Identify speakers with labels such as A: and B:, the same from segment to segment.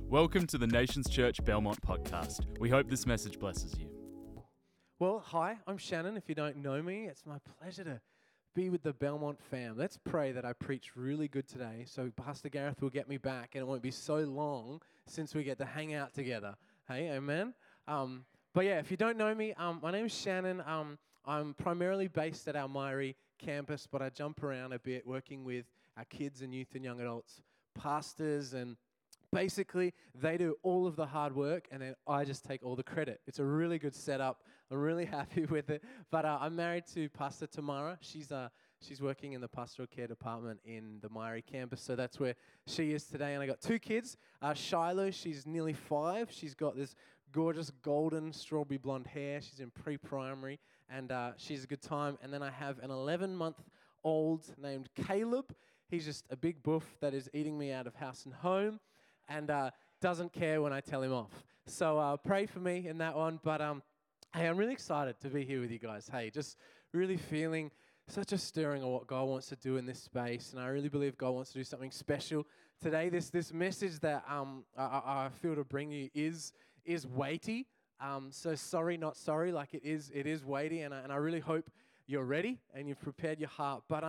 A: Welcome to the Nations Church Belmont podcast. We hope this message blesses you.
B: Well, hi, I'm Shannon. If you don't know me, it's my pleasure to be with the Belmont fam. Let's pray that I preach really good today so Pastor Gareth will get me back and it won't be so long since we get to hang out together. Hey, amen? But yeah, if you don't know me, my name is Shannon. I'm primarily based at our Myrie campus, but I jump around a bit working with our kids and youth and young adults, pastors, and basically, they do all of the hard work, and then I just take all the credit. It's a really good setup. I'm really happy with it. But I'm married to Pastor Tamara. She's working in the pastoral care department in the Myrie campus, so that's where she is today. And I got two kids. Shiloh, she's nearly 5. She's got this gorgeous golden strawberry blonde hair. She's in pre-primary, and she's a good time. And then I have an 11-month-old named Caleb. He's just a big boof that is eating me out of house and home, and doesn't care when I tell him off. So pray for me in that one. But hey, I'm really excited to be here with you guys. Hey, just really feeling such a stirring of what God wants to do in this space. And I really believe God wants to do something special today. This message that I feel to bring you is weighty. So sorry, not sorry. Like it is weighty. And I really hope you're ready and you've prepared your heart. But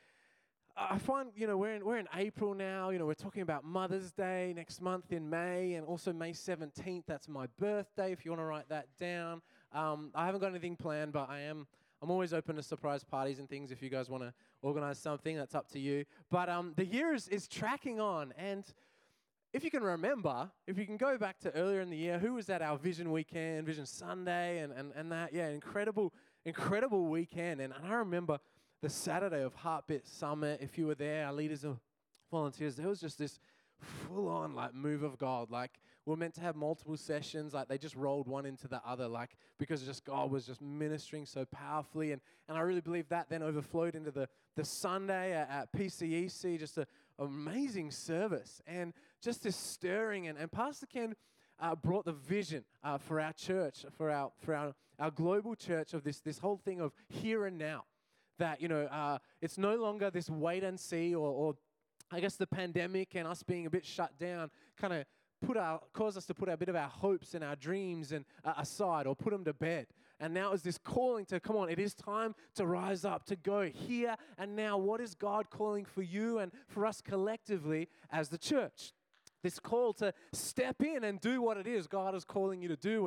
B: I find, we're in April now. We're talking about Mother's Day next month in May, and also May 17th. That's my birthday, if you want to write that down. I haven't got anything planned, but I'm always open to surprise parties and things. If you guys want to organize something, that's up to you. But the year is tracking on, and if you can remember, if you can go back to earlier in the year, who was at our Vision Weekend, Vision Sunday, and that, incredible weekend. And I remember the Saturday of Heartbeat Summit. If you were there, our leaders and volunteers, there was just this full-on move of God. We're meant to have multiple sessions. They just rolled one into the other, because just God was just ministering so powerfully. And I really believe that then overflowed into the Sunday at PCEC, just an amazing service. And just this stirring. And Pastor Ken brought the vision for our church, for our global church of this whole thing of here and now. That, it's no longer this wait and see, or I guess the pandemic and us being a bit shut down kind of caused us to put a bit of our hopes and our dreams and aside, or put them to bed. And now is this calling to, come on, it is time to rise up, to go here and now. What is God calling for you and for us collectively as the church? This call to step in and do what it is God is calling you to do.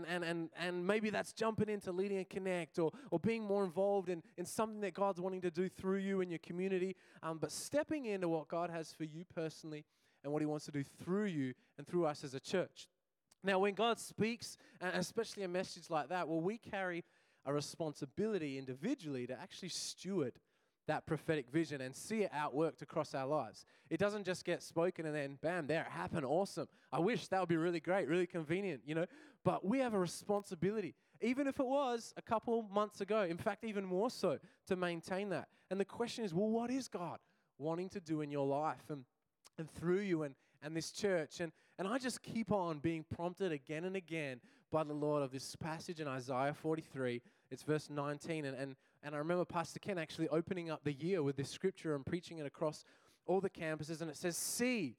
B: And maybe that's jumping into leading a connect or being more involved in something that God's wanting to do through you and your community. But stepping into what God has for you personally and what he wants to do through you and through us as a church. Now, when God speaks, and especially a message like that, we carry a responsibility individually to actually steward that prophetic vision and see it outworked across our lives. It doesn't just get spoken and then, bam, there it happened, awesome. I wish that would be really great, really convenient, But we have a responsibility, even if it was a couple months ago, in fact, even more so, to maintain that. And the question is, what is God wanting to do in your life and through you and this church? And I just keep on being prompted again and again by the Lord of this passage in Isaiah 43. It's verse 19, and I remember Pastor Ken actually opening up the year with this scripture and preaching it across all the campuses, and it says, see,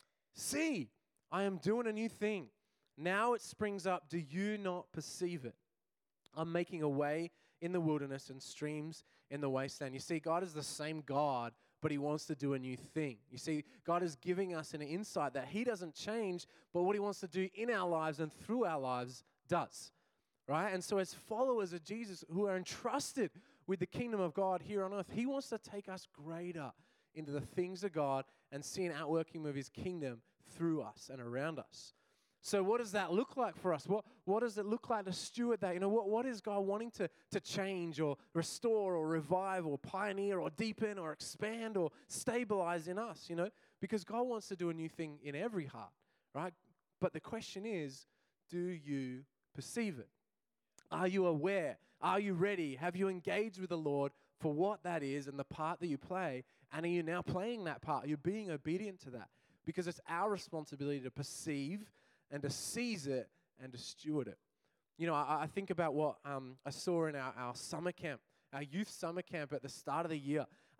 B: I am doing a new thing. Now it springs up. Do you not perceive it? I'm making a way in the wilderness and streams in the wasteland. You see, God is the same God, but he wants to do a new thing. You see, God is giving us an insight that he doesn't change, but what he wants to do in our lives and through our lives does. Right? And so as followers of Jesus who are entrusted with the kingdom of God here on earth, he wants to take us greater into the things of God and see an outworking of his kingdom through us and around us. So what does that look like for us? What does it look like to steward that? What is God wanting to change or restore or revive or pioneer or deepen or expand or stabilize in us, Because God wants to do a new thing in every heart, right? But the question is, do you perceive it? Are you aware? Are you ready? Have you engaged with the Lord for what that is and the part that you play? And are you now playing that part? Are you being obedient to that? Because it's our responsibility to perceive and to seize it and to steward it. I think about what I saw in our summer camp, our youth summer camp at the start of the year.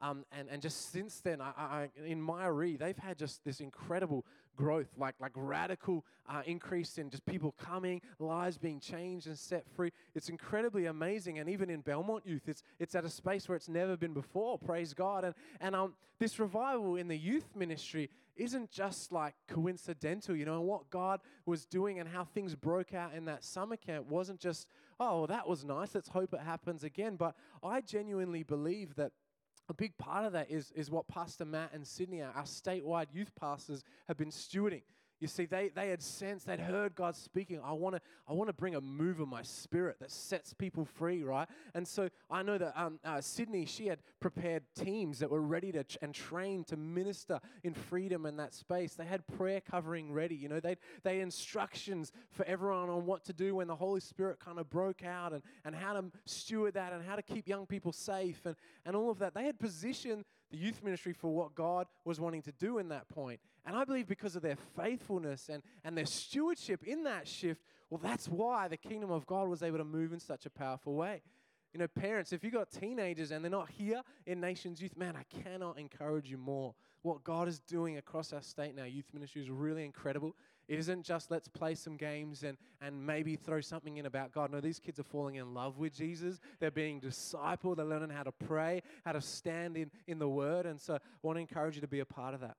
B: And just since then, in Myrie, they've had just this incredible growth, like radical increase in just people coming, lives being changed and set free. It's incredibly amazing. And even in Belmont Youth, it's at a space where it's never been before. Praise God. And this revival in the youth ministry isn't just like coincidental, you know, and what God was doing and how things broke out in that summer camp wasn't just, oh, well, that was nice, let's hope it happens again. But I genuinely believe that a big part of that is what Pastor Matt and Sydney, our statewide youth pastors, have been stewarding. You see, they had sensed, they'd heard God speaking. I want to bring a move of my spirit that sets people free, right? And so I know that Sydney, she had prepared teams that were ready to and trained to minister in freedom in that space. They had prayer covering ready. You know, they had instructions for everyone on what to do when the Holy Spirit kind of broke out and how to steward that and how to keep young people safe and all of that. They had positioned the youth ministry for what God was wanting to do in that point. And I believe because of their faithfulness and their stewardship in that shift, well, that's why the kingdom of God was able to move in such a powerful way. You know, parents, if you've got teenagers and they're not here in Nations Youth, man, I cannot encourage you more. What God is doing across our state now, youth ministry, is really incredible. It isn't just let's play some games and maybe throw something in about God. No, these kids are falling in love with Jesus. They're being discipled. They're learning how to pray, how to stand in the Word. And so I want to encourage you to be a part of that.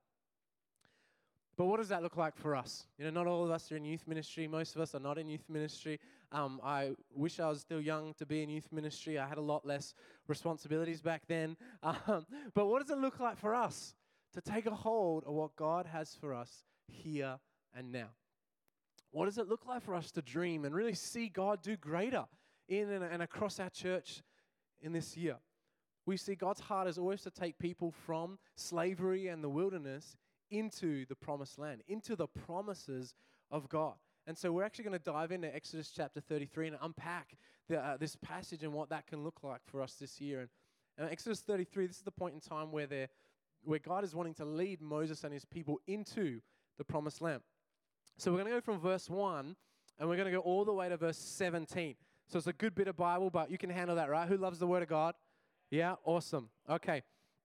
B: But what does that look like for us? You know, not all of us are in youth ministry. Most of us are not in youth ministry. I wish I was still young to be in youth ministry. I had a lot less responsibilities back then. But what does it look like for us to take a hold of what God has for us here and now? What does it look like for us to dream and really see God do greater in and across our church in this year? We see God's heart is always to take people from slavery and the wilderness into the promised land, into the promises of God. And so we're actually going to dive into Exodus chapter 33 and unpack this passage and what that can look like for us this year. And Exodus 33, this is the point in time where God is wanting to lead Moses and his people into the promised land. So we're going to go from verse 1 and we're going to go all the way to verse 17. So it's a good bit of Bible, but you can handle that, right? Who loves the Word of God? Yeah, awesome. Okay.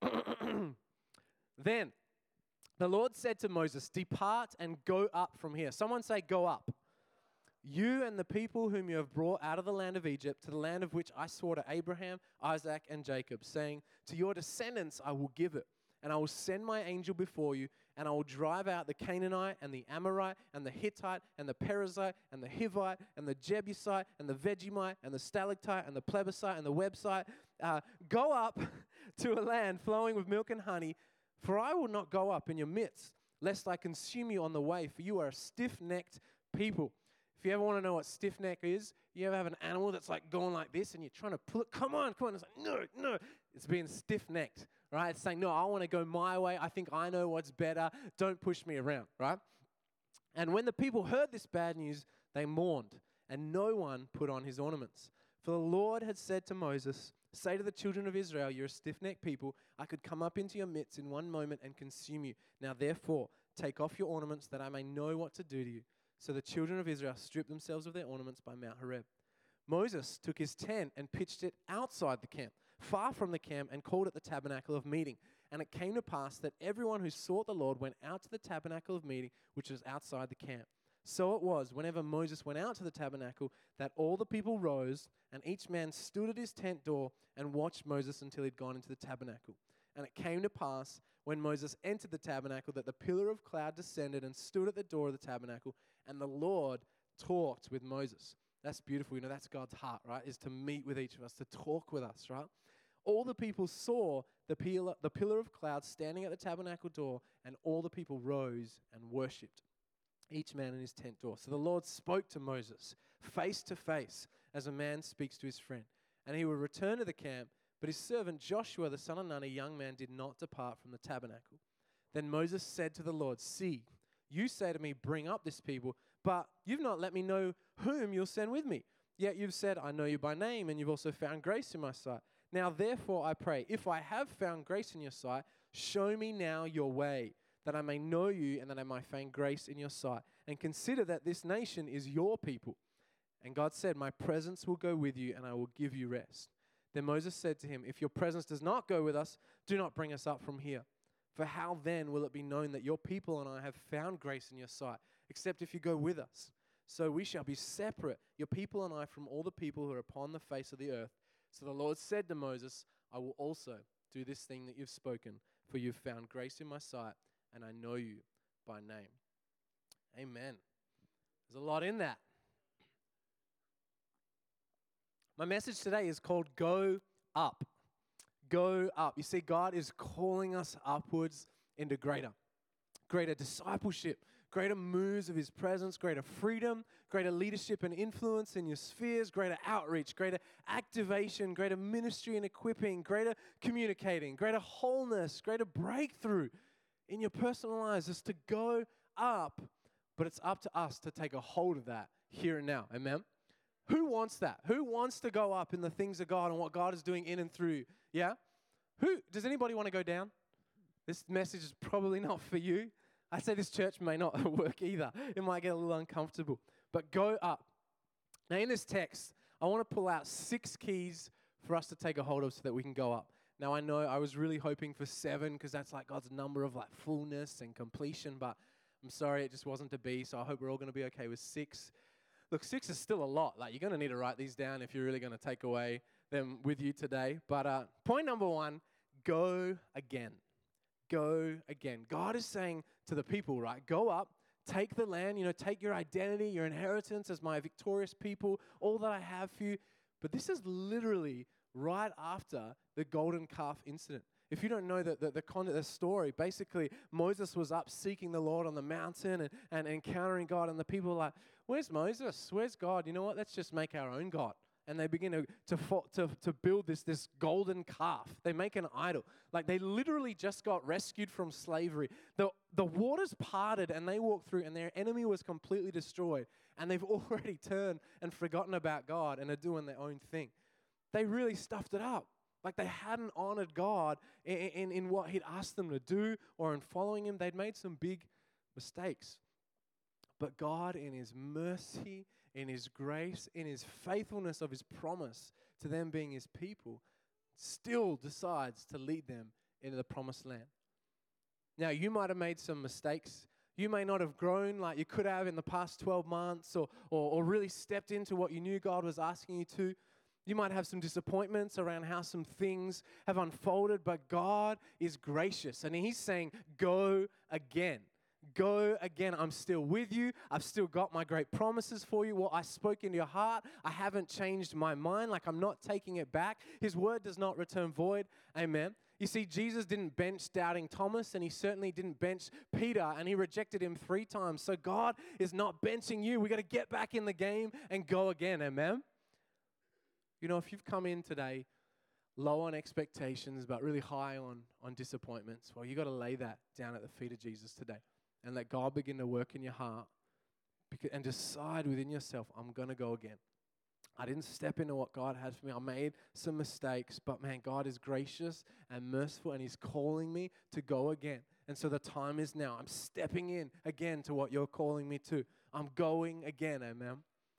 B: Then the Lord said to Moses, "Depart and go up from here." Someone say, "Go up." "You and the people whom you have brought out of the land of Egypt to the land of which I swore to Abraham, Isaac, and Jacob, saying, to your descendants I will give it. And I will send my angel before you, and I will drive out the Canaanite and the Amorite and the Hittite and the Perizzite and the Hivite and the Jebusite and the Vegemite and the Stalactite and the Plebiscite and the Website. Go up to a land flowing with milk and honey, for I will not go up in your midst, lest I consume you on the way, for you are a stiff-necked people." If you ever want to know what stiff-neck is, you ever have an animal that's like going like this and you're trying to pull it, come on. It's like, no. It's being stiff-necked, right? It's saying, no, I want to go my way. I think I know what's better. Don't push me around, right? And when the people heard this bad news, they mourned, and no one put on his ornaments. For the Lord had said to Moses, "Say to the children of Israel, you're a stiff-necked people. I could come up into your midst in one moment and consume you. Now therefore, take off your ornaments that I may know what to do to you." So the children of Israel stripped themselves of their ornaments by Mount Horeb. Moses took his tent and pitched it outside the camp, far from the camp, and called it the tabernacle of meeting. And it came to pass that everyone who sought the Lord went out to the tabernacle of meeting, which was outside the camp. So it was, whenever Moses went out to the tabernacle, that all the people rose, and each man stood at his tent door and watched Moses until he'd gone into the tabernacle. And it came to pass, when Moses entered the tabernacle, that the pillar of cloud descended and stood at the door of the tabernacle, and the Lord talked with Moses. That's beautiful. You know, that's God's heart, right? Is to meet with each of us, to talk with us, right? All the people saw the pillar of cloud standing at the tabernacle door, and all the people rose and worshipped, each man in his tent door. So the Lord spoke to Moses face to face, as a man speaks to his friend. And he would return to the camp, but his servant Joshua, the son of Nun, a young man, did not depart from the tabernacle. Then Moses said to the Lord, "See, you say to me, bring up this people, but you've not let me know whom you'll send with me. Yet you've said, I know you by name, and you've also found grace in my sight. Now therefore I pray, if I have found grace in your sight, show me now your way, that I may know you and that I may find grace in your sight. And consider that this nation is your people." And God said, "My presence will go with you, and I will give you rest." Then Moses said to him, if your presence does not go with us, do not bring us up from here. For how then will it be known that your people and I have found grace in your sight, except if you go with us? So we shall be separate, your people and I, from all the people who are upon the face of the earth. So the Lord said to Moses, I will also do this thing that you've spoken, for you've found grace in my sight, and I know you by name. Amen. There's a lot in that. My message today is called Go Up. Go up. You see, God is calling us upwards into greater discipleship, greater moves of His presence, greater freedom, greater leadership and influence in your spheres, greater outreach, greater activation, greater ministry and equipping, greater communicating, greater wholeness, greater breakthrough in your personal lives. Is to go up, but it's up to us to take a hold of that here and now. Amen? Who wants that? Who wants to go up in the things of God and what God is doing in and through? Yeah? Does anybody want to go down? This message is probably not for you. I say this church may not work either. It might get a little uncomfortable. But go up. Now in this text, I want to pull out 6 keys for us to take a hold of so that we can go up. Now I know I was really hoping for 7 because that's like God's number of like fullness and completion, but I'm sorry, it just wasn't to be, so I hope we're all going to be okay with 6. Look, 6 is still a lot. Like, you're going to need to write these down if you're really going to take away them with you today. But point number 1, go again. Go again. God is saying to the people, right, go up, take the land, take your identity, your inheritance as my victorious people, all that I have for you. But this is literally right after the golden calf incident. If you don't know the story, basically Moses was up seeking the Lord on the mountain and encountering God, and the people were like, where's Moses? Where's God? You know what? Let's just make our own God. And they begin to build this golden calf. They make an idol. Like, they literally just got rescued from slavery. The waters parted and they walked through, and their enemy was completely destroyed. And they've already turned and forgotten about God and are doing their own thing. They really stuffed it up. Like, they hadn't honored God in what He'd asked them to do or in following Him. They'd made some big mistakes. But God, in His mercy, in His grace, in His faithfulness of His promise to them being His people, still decides to lead them into the promised land. Now, you might have made some mistakes. You may not have grown like you could have in the past 12 months or really stepped into what you knew God was asking you to. You might have some disappointments around how some things have unfolded, but God is gracious, and He's saying, go again. Go again. I'm still with you. I've still got my great promises for you. What I spoke into your heart, I haven't changed my mind. Like, I'm not taking it back. His word does not return void. Amen. You see, Jesus didn't bench doubting Thomas, and He certainly didn't bench Peter, and He rejected him 3 times. So God is not benching you. We got to get back in the game and go again. Amen. If you've come in today low on expectations but really high on disappointments, well, you got to lay that down at the feet of Jesus today and let God begin to work in your heart and decide within yourself, I'm going to go again. I didn't step into what God had for me. I made some mistakes, but man, God is gracious and merciful, and He's calling me to go again. And so the time is now. I'm stepping in again to what You're calling me to. I'm going again, amen.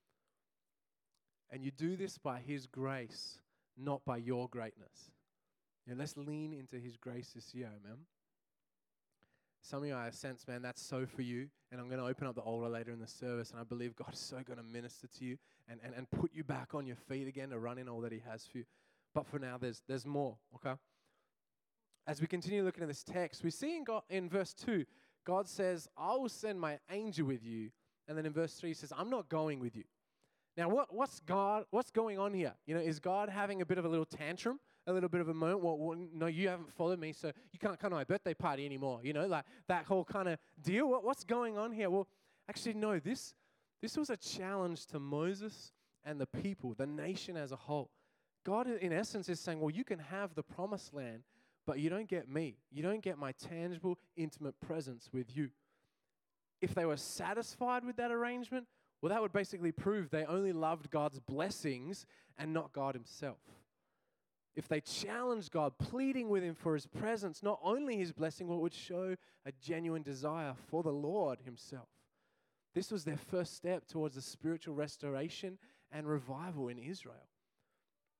B: And you do this by His grace, not by your greatness. Let's lean into His grace this year, amen. Some of you, I sense, man, that's so for you. And I'm going to open up the altar later in the service, and I believe God is so going to minister to you and put you back on your feet again to run in all that He has for you. But for now, there's more, okay? As we continue looking at this text, we see in verse 2, God says, I will send my angel with you. And then in verse 3, He says, I'm not going with you. Now, what's going on here? Is God having a bit of a little tantrum, a little bit of a moment? Well, no, you haven't followed me, so you can't come to my birthday party anymore. Like that whole kind of deal. What's going on here? Well, actually, no, this was a challenge to Moses and the people, the nation as a whole. God, in essence, is saying, well, you can have the promised land, but you don't get me. You don't get my tangible, intimate presence with you. If they were satisfied with that arrangement, well, that would basically prove they only loved God's blessings and not God Himself. If they challenged God, pleading with Him for His presence, not only His blessing, but it would show a genuine desire for the Lord Himself. This was their first step towards the spiritual restoration and revival in Israel.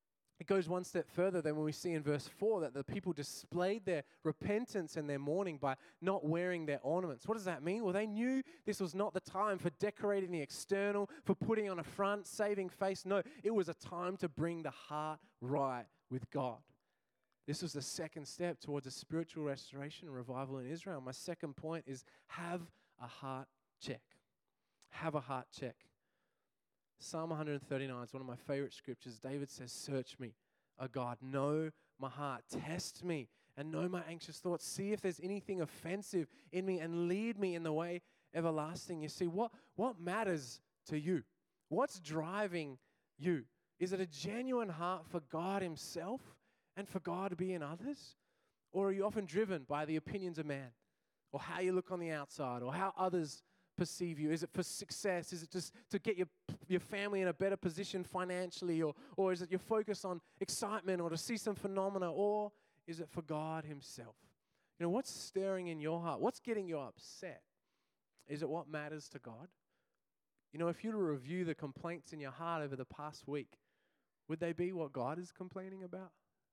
B: It goes one step further than when we see in verse 4 that the people displayed their repentance and their mourning by not wearing their ornaments. What does that mean? Well, they knew this was not the time for decorating the external, for putting on a front, saving face. No, it was a time to bring the heart right with God. This was the second step towards a spiritual restoration and revival in Israel. My second point is have a heart check. Have a heart check. Psalm 139 is one of my favorite scriptures. David says, search me, O God, know my heart, test me, and know my anxious thoughts. See if there's anything offensive in me and lead me in the way everlasting. You see, what matters to you? What's driving you? Is it a genuine heart for God himself and for God to be in others? Or are you often driven by the opinions of man, or how you look on the outside, or how others perceive you? Is it for success? Is it just to get your family in a better position financially? Or is it your focus on excitement or to see some phenomena? Or is it for God himself? You know, what's stirring in your heart? What's getting you upset? Is it what matters to God? You know, if you were to review the complaints in your heart over the past week, would they be what God is complaining about?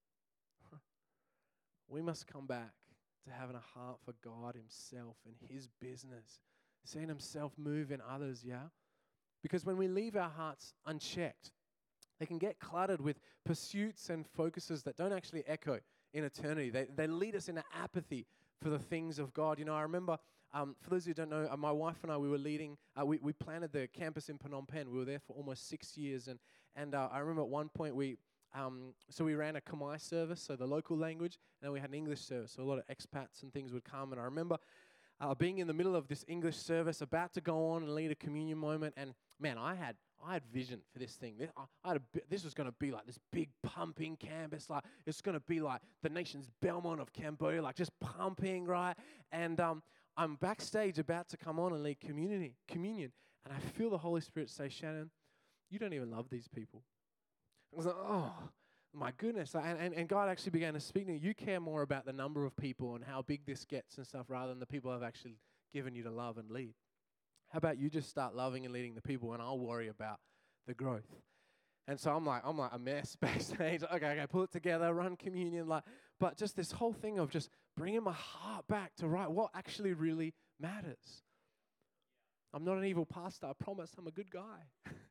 B: We must come back to having a heart for God himself and his business. Seeing himself move in others, yeah? Because when we leave our hearts unchecked, they can get cluttered with pursuits and focuses that don't actually echo in eternity. They lead us into apathy for the things of God. You know, I remember, for those who don't know, my wife and I, we were leading, we planted the campus in Phnom Penh. We were there for almost 6 years. And I remember at one point we ran a Khmer service, so the local language, and then we had an English service. So a lot of expats and things would come. And I remember being in the middle of this English service, about to go on and lead a communion moment, and man, I had vision for this thing. This was going to be like this big pumping campus, like it's going to be like the nation's Belmont of Cambodia, like just pumping, right? And I'm backstage about to come on and lead communion, and I feel the Holy Spirit say, Shannon, you don't even love these people. I was like, oh, my goodness. And God actually began to speak to me. You care more about the number of people and how big this gets and stuff rather than the people I've actually given you to love and lead. How about you just start loving and leading the people and I'll worry about the growth. And so I'm like a mess backstage. Okay, pull it together, run communion. But just this whole thing of just bringing my heart back to what actually really matters. I'm not an evil pastor. I promise I'm a good guy.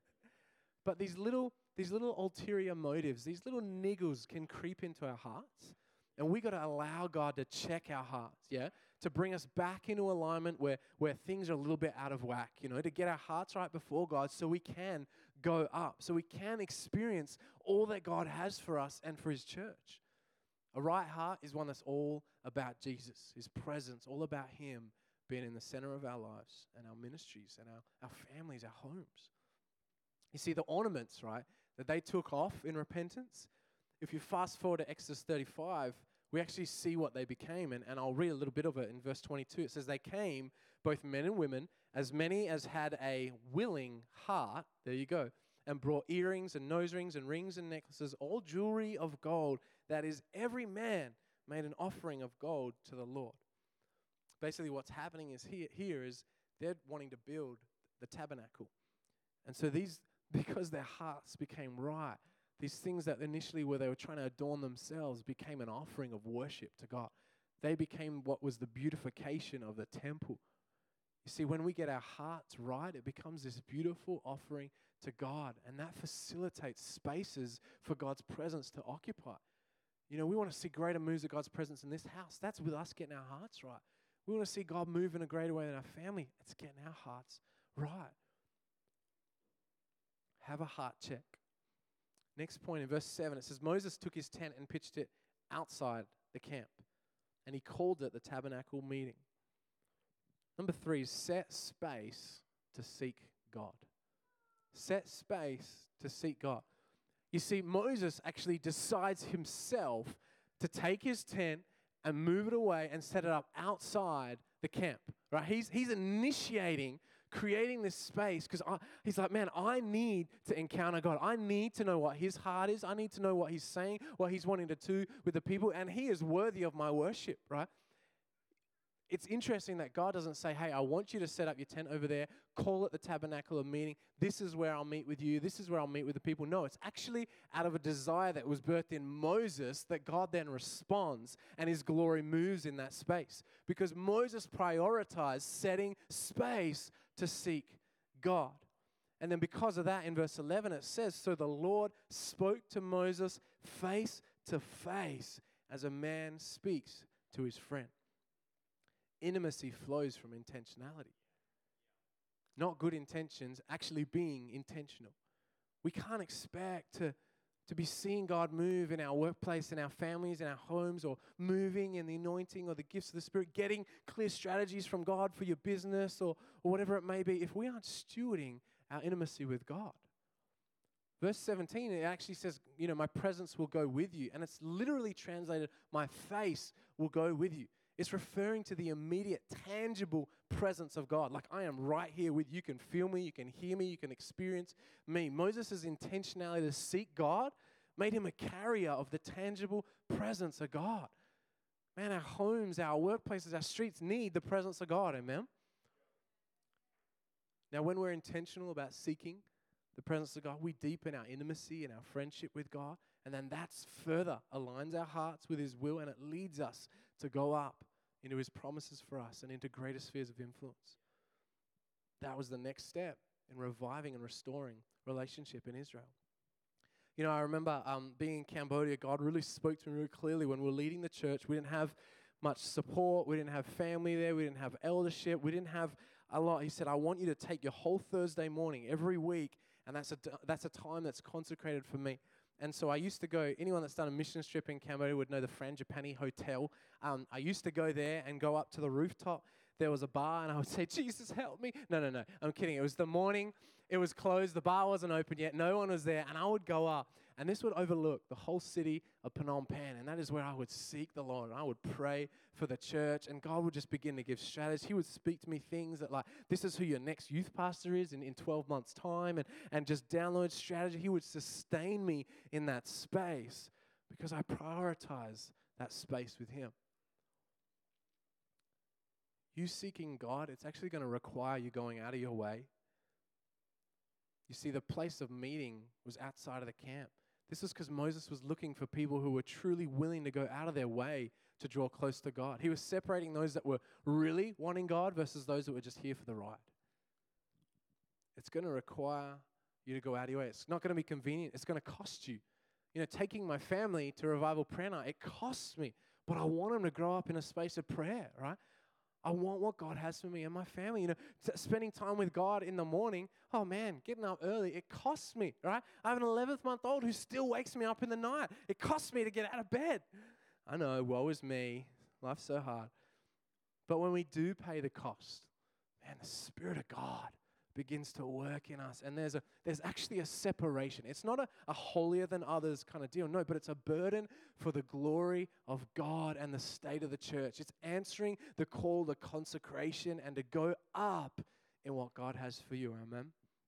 B: But these little ulterior motives, these little niggles can creep into our hearts. And we got to allow God to check our hearts, yeah? To bring us back into alignment where things are a little bit out of whack, you know, to get our hearts right before God so we can go up, so we can experience all that God has for us and for his church. A right heart is one that's all about Jesus, his presence, all about him being in the center of our lives and our ministries and our families, our homes. You see, the ornaments, right, that they took off in repentance, if you fast forward to Exodus 35, we actually see what they became. And I'll read a little bit of it in verse 22. It says, they came, both men and women, as many as had a willing heart, there you go, and brought earrings and nose rings and rings and necklaces, all jewelry of gold. That is, every man made an offering of gold to the Lord. Basically, what's happening is here is they're wanting to build the tabernacle. And so because their hearts became right, these things that initially where they were trying to adorn themselves became an offering of worship to God. They became what was the beautification of the temple. You see, when we get our hearts right, it becomes this beautiful offering to God, and that facilitates spaces for God's presence to occupy. You know, we want to see greater moves of God's presence in this house. That's with us getting our hearts right. We want to see God move in a greater way in our family. It's getting our hearts right. Have a heart check. Next point in verse 7, it says, Moses took his tent and pitched it outside the camp, and he called it the tabernacle meeting. Number 3, set space to seek God. Set space to seek God. You see, Moses actually decides himself to take his tent and move it away and set it up outside the camp. Right? He's initiating creating this space because he's like, man, I need to encounter God. I need to know what his heart is. I need to know what he's saying, what he's wanting to do with the people, and he is worthy of my worship, right? it's interesting that God doesn't say, hey, I want you to set up your tent over there, call it the tabernacle of meeting. This is where I'll meet with you. This is where I'll meet with the people. No, it's actually out of a desire that was birthed in Moses that God then responds and his glory moves in that space. Because Moses prioritized setting space to seek God. And then because of that, in verse 11, it says, so the Lord spoke to Moses face to face as a man speaks to his friend. Intimacy flows from intentionality. Not good intentions, actually being intentional. We can't expect to be seeing God move in our workplace, in our families, in our homes, or moving in the anointing or the gifts of the Spirit, getting clear strategies from God for your business or whatever it may be, if we aren't stewarding our intimacy with God. Verse 17, it actually says, my presence will go with you. And it's literally translated, my face will go with you. It's referring to the immediate, tangible presence of God. Like, I am right here with you. You can feel me. You can hear me. You can experience me. Moses' intentionality to seek God made him a carrier of the tangible presence of God. Man, our homes, our workplaces, our streets need the presence of God. Amen? Now, when we're intentional about seeking the presence of God, we deepen our intimacy and our friendship with God. And then that's further aligns our hearts with his will, and it leads us to go up into his promises for us and into greater spheres of influence. That was the next step in reviving and restoring relationship in Israel. I remember being in Cambodia, God really spoke to me really clearly when we were leading the church. We didn't have much support. We didn't have family there. We didn't have eldership. We didn't have a lot. He said, I want you to take your whole Thursday morning every week, and that's a time that's consecrated for me. And so I used to go, anyone that's done a mission trip in Cambodia would know the Frangipani Hotel. I used to go there and go up to the rooftop. There was a bar, and I would say, Jesus, help me. No, I'm kidding. It was the morning. It was closed. The bar wasn't open yet. No one was there. And I would go up, and this would overlook the whole city of Phnom Penh. And that is where I would seek the Lord. And I would pray for the church, and God would just begin to give strategies. He would speak to me things that, like, this is who your next youth pastor is in 12 months' time, and just download strategy. He would sustain me in that space because I prioritize that space with him. You seeking God, it's actually going to require you going out of your way. You see, the place of meeting was outside of the camp. This is because Moses was looking for people who were truly willing to go out of their way to draw close to God. He was separating those that were really wanting God versus those that were just here for the ride. It's going to require you to go out of your way. It's not going to be convenient. It's going to cost you. Taking my family to Revival Prayer Night, it costs me. But I want them to grow up in a space of prayer, right? I want what God has for me and my family. Spending time with God in the morning, oh man, getting up early, it costs me, right? I have an 11th-month-old who still wakes me up in the night. It costs me to get out of bed. I know, woe is me. Life's so hard. But when we do pay the cost, man, the Spirit of God begins to work in us. And there's actually a separation. It's not a holier than others kind of deal. No, but it's a burden for the glory of God and the state of the church. It's answering the call to consecration and to go up in what God has for you. Amen.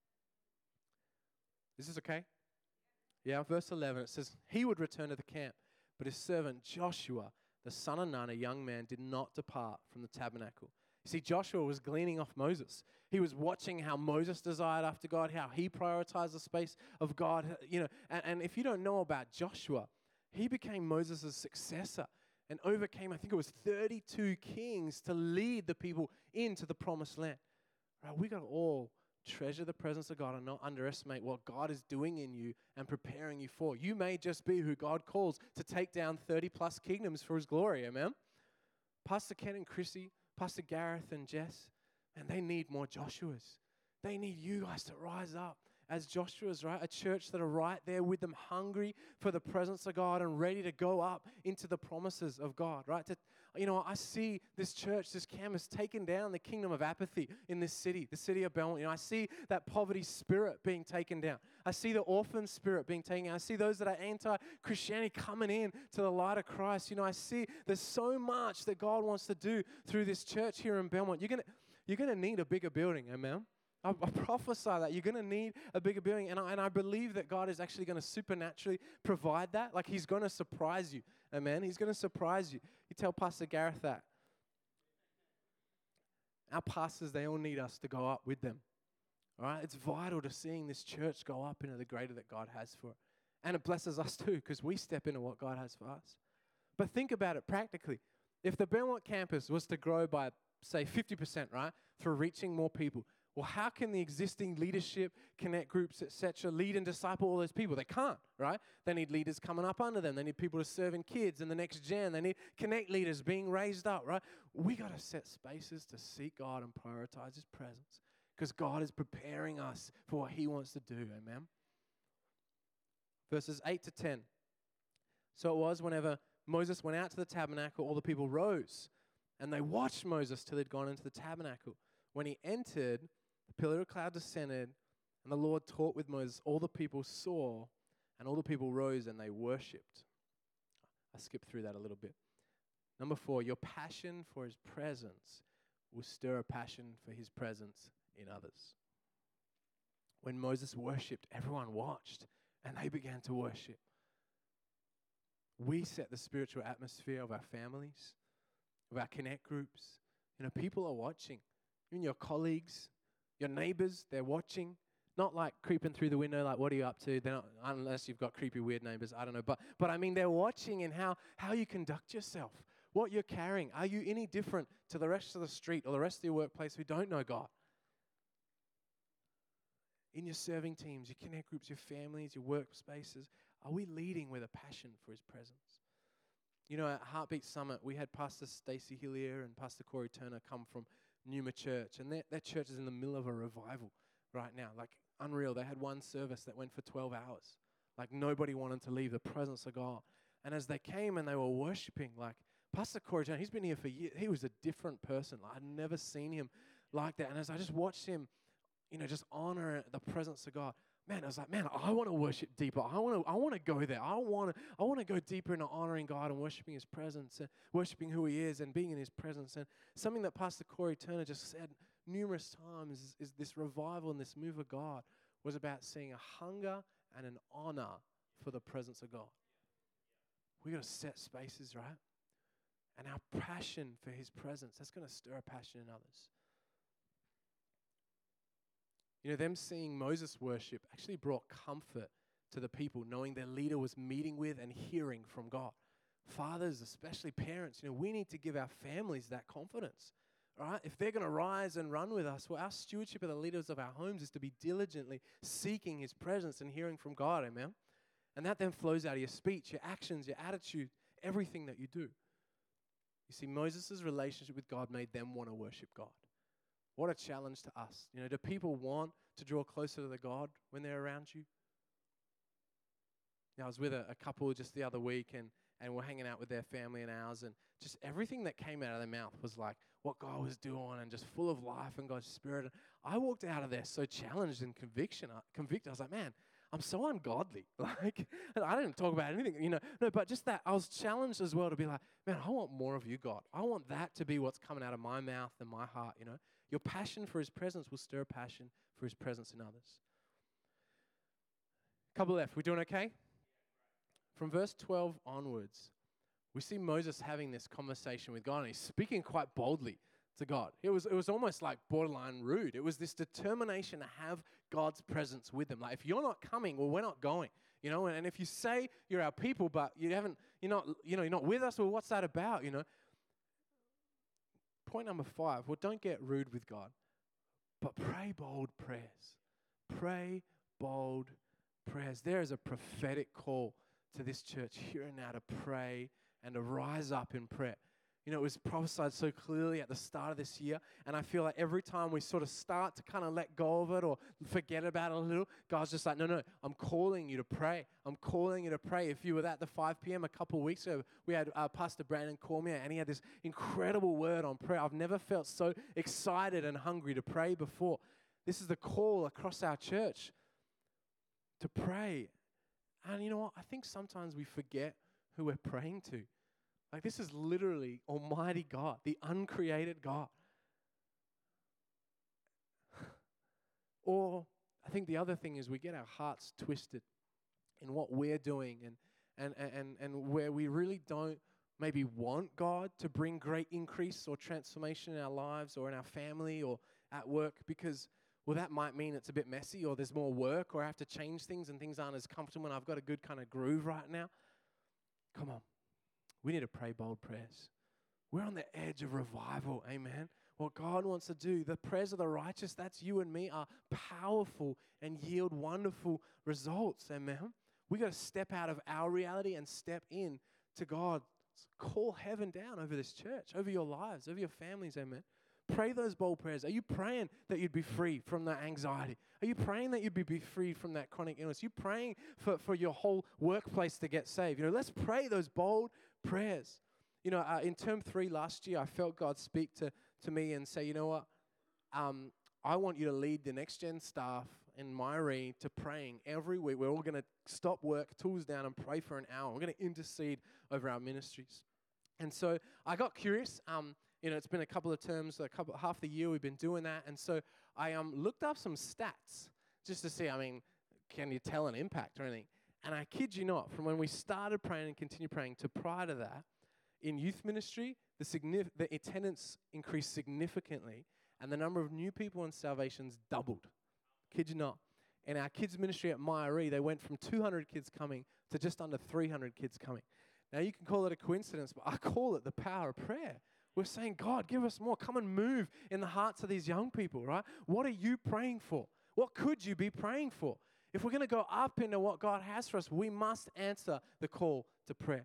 B: Is this okay? Yeah, verse 11, it says, he would return to the camp, but his servant Joshua, the son of Nun, a young man, did not depart from the tabernacle. You see, Joshua was gleaning off Moses. He was watching how Moses desired after God, how he prioritized the space of God. And if you don't know about Joshua, he became Moses' successor and overcame, I think it was 32 kings to lead the people into the promised land. Right? We got to all treasure the presence of God and not underestimate what God is doing in you and preparing you for. You may just be who God calls to take down 30+ kingdoms for his glory. Amen? Pastor Ken and Chrissy, Pastor Gareth and Jess, and they need more Joshuas. They need you guys to rise up as Joshuas, right? A church that are right there with them, hungry for the presence of God and ready to go up into the promises of God, right? I see this church, this campus, taking down the kingdom of apathy in this city, the city of Belmont. I see that poverty spirit being taken down. I see the orphan spirit being taken down. I see those that are anti-Christianity coming in to the light of Christ. I see there's so much that God wants to do through this church here in Belmont. You're gonna need a bigger building, amen? I prophesy that you're going to need a bigger building, and I believe that God is actually going to supernaturally provide that. Like, he's going to surprise you, amen? He's going to surprise you. You tell Pastor Gareth that. Our pastors, they all need us to go up with them. All right? It's vital to seeing this church go up into the greater that God has for it. And it blesses us too, because we step into what God has for us. But think about it practically. If the Belmont campus was to grow by, say, 50%, right, through reaching more people, well, how can the existing leadership, connect groups, etc., lead and disciple all those people? They can't, right? They need leaders coming up under them. They need people to serve in kids and the next gen. They need connect leaders being raised up, right? We got to set spaces to seek God and prioritize His presence, because God is preparing us for what He wants to do, amen? Verses 8 to 10. So it was whenever Moses went out to the tabernacle, all the people rose, and they watched Moses till he'd gone into the tabernacle. When he entered, the pillar of cloud descended, and the Lord talked with Moses. All the people saw, and all the people rose, and they worshipped. I skipped through that a little bit. Number 4, your passion for His presence will stir a passion for His presence in others. When Moses worshipped, everyone watched, and they began to worship. We set the spiritual atmosphere of our families, of our connect groups. You know, people are watching. Even your colleagues, your neighbors, they're watching. Not like creeping through the window, like, what are you up to? They're not, unless you've got creepy, weird neighbors, I don't know. But I mean, they're watching in how you conduct yourself, what you're carrying. Are you any different to the rest of the street or the rest of your workplace who don't know God? In your serving teams, your connect groups, your families, your workspaces, are we leading with a passion for His presence? You know, at Heartbeat Summit, we had Pastor Stacey Hillier and Pastor Corey Turner come from Numa Church, and their church is in the middle of a revival right now, like unreal. They had one service that went for 12 hours. Like nobody wanted to leave the presence of God. And as they came and they were worshiping, like Pastor Corey Turner, he's been here for years. He was a different person. Like, I'd never seen him like that. And as I just watched him, you know, just honor the presence of God, man, I was like, man, I want to worship deeper. I want to go there. I want to go deeper into honoring God and worshiping His presence and worshiping who He is and being in His presence. And something that Pastor Corey Turner just said numerous times is this revival and this move of God was about seeing a hunger and an honor for the presence of God. We got to set spaces, right? And our passion for His presence, that's going to stir a passion in others. You know, them seeing Moses worship actually brought comfort to the people, knowing their leader was meeting with and hearing from God. Fathers, especially parents, you know, we need to give our families that confidence, right? If they're going to rise and run with us, well, our stewardship of the leaders of our homes is to be diligently seeking His presence and hearing from God, amen? And that then flows out of your speech, your actions, your attitude, everything that you do. You see, Moses' relationship with God made them want to worship God. What a challenge to us. You know, do people want to draw closer to the God when they're around you? Now, I was with a couple just the other week, and we're hanging out with their family and ours, and just everything that came out of their mouth was like what God was doing and just full of life and God's Spirit. And I walked out of there so challenged and convicted. I was like, man, I'm so ungodly. Like, I didn't talk about anything, you know. No, but just that, I was challenged as well to be like, man, I want more of you, God. I want that to be what's coming out of my mouth and my heart, you know. Your passion for His presence will stir a passion for His presence in others. Couple left. We doing okay? From verse 12 onwards, we see Moses having this conversation with God, and he's speaking quite boldly to God. It was almost like borderline rude. It was this determination to have God's presence with them. Like, if you're not coming, well, we're not going. You know, and if you say you're our people, but you're not with us, well, what's that about? You know. Point number 5, well, don't get rude with God, but pray bold prayers. Pray bold prayers. There is a prophetic call to this church here and now to pray and to rise up in prayer. You know, it was prophesied so clearly at the start of this year, and I feel like every time we sort of start to kind of let go of it or forget about it a little, God's just like, no, I'm calling you to pray. I'm calling you to pray. If you were at the 5 p.m. a couple of weeks ago, we had Pastor Brandon call me, and he had this incredible word on prayer. I've never felt so excited and hungry to pray before. This is the call across our church to pray. And you know what? I think sometimes we forget who we're praying to. Like, this is literally Almighty God, the uncreated God. Or I think the other thing is we get our hearts twisted in what we're doing and where we really don't maybe want God to bring great increase or transformation in our lives or in our family or at work because, well, that might mean it's a bit messy or there's more work or I have to change things and things aren't as comfortable and I've got a good kind of groove right now. Come on. We need to pray bold prayers. We're on the edge of revival, amen. What God wants to do, the prayers of the righteous, that's you and me, are powerful and yield wonderful results, amen. We got to step out of our reality and step in to God. Call heaven down over this church, over your lives, over your families, amen. Pray those bold prayers. Are you praying that you'd be free from that anxiety? Are you praying that you'd be free from that chronic illness? Are you praying for your whole workplace to get saved? Let's pray those bold prayers. In term 3 last year, I felt God speak to me and say, you know what? I want you to lead the next gen staff in Myrie to praying every week. We're all going to stop work, tools down, and pray for an hour. We're going to intercede over our ministries. And so I got curious. It's been a couple of terms, half the year we've been doing that. And so I looked up some stats just to see, can you tell an impact or anything? And I kid you not, from when we started praying and continue praying to prior to that, in youth ministry, the attendance increased significantly and the number of new people in salvations doubled. Kid you not. In our kids ministry at Myrie, they went from 200 kids coming to just under 300 kids coming. Now, you can call it a coincidence, but I call it the power of prayer. We're saying, God, give us more. Come and move in the hearts of these young people, right? What are you praying for? What could you be praying for? If we're going to go up into what God has for us, we must answer the call to prayer.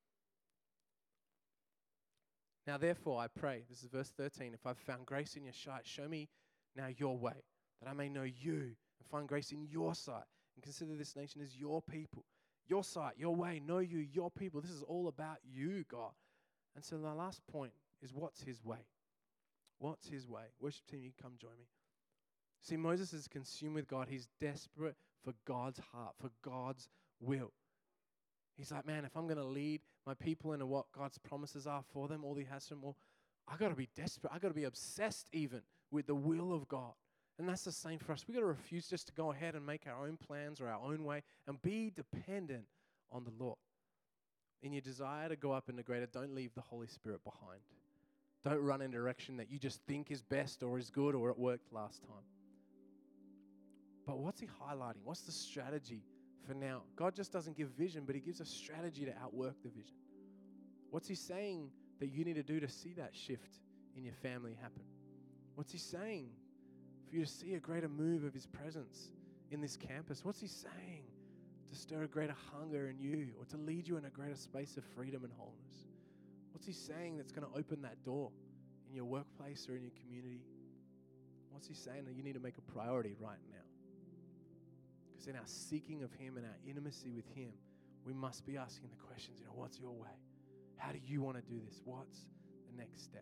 B: Now, therefore, I pray, this is verse 13, if I've found grace in your sight, show me now your way, that I may know you and find grace in your sight and consider this nation as your people. Your sight, your way, know you, your people. This is all about you, God. And so my last point is, what's his way? What's his way? Worship team, you come join me. See, Moses is consumed with God. He's desperate for God's heart, for God's will. He's like, man, if I'm going to lead my people into what God's promises are for them, all he has for them, well, I got to be desperate. I got to be obsessed even with the will of God. And that's the same for us. We got to refuse just to go ahead and make our own plans or our own way and be dependent on the Lord. In your desire to go up into greater, don't leave the Holy Spirit behind. Don't run in a direction that you just think is best or is good or it worked last time. But what's he highlighting? What's the strategy for now? God just doesn't give vision, but he gives a strategy to outwork the vision. What's he saying that you need to do to see that shift in your family happen? What's he saying for you to see a greater move of his presence in this campus? What's he saying to stir a greater hunger in you or to lead you in a greater space of freedom and wholeness? What's he saying that's going to open that door in your workplace or in your community? What's he saying that you need to make a priority right now? Because in our seeking of him and our intimacy with him, we must be asking the questions, what's your way? How do you want to do this? What's the next step?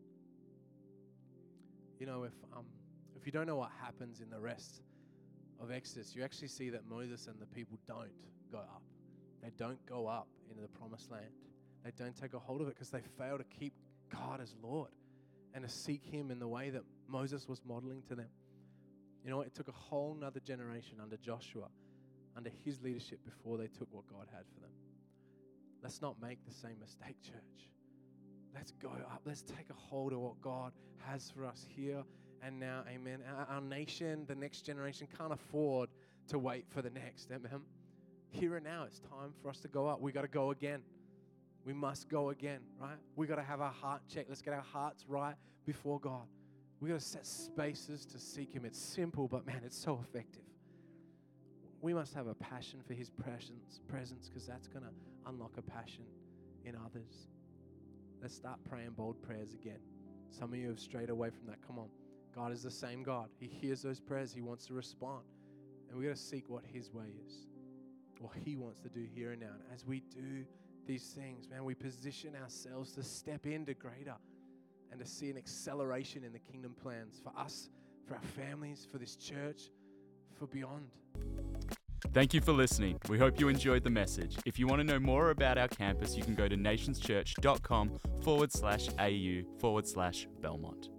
B: If you don't know what happens in the rest of Exodus, you actually see that Moses and the people don't go up. They don't go up into the promised land. They don't take a hold of it because they fail to keep God as Lord and to seek him in the way that Moses was modeling to them. It took a whole nother generation under Joshua, under his leadership, before they took what God had for them. Let's not make the same mistake, church. Let's go up. Let's take a hold of what God has for us here and now. Amen. Our nation, the next generation, can't afford to wait for the next. Amen. Here and now, it's time for us to go up. We got to go again. We must go again, right? We got to have our heart checked. Let's get our hearts right before God. We got to set spaces to seek him. It's simple, but man, it's so effective. We must have a passion for his presence, because that's going to unlock a passion in others. Let's start praying bold prayers again. Some of you have strayed away from that. Come on. God is the same God. He hears those prayers. He wants to respond. And we got to seek what his way is, what he wants to do here and now. And as we do these things, man, we position ourselves to step into greater and to see an acceleration in the kingdom plans for us, for our families, for this church, for beyond.
A: Thank you for listening. We hope you enjoyed the message. If you want to know more about our campus, you can go to nationschurch.com/au/Belmont.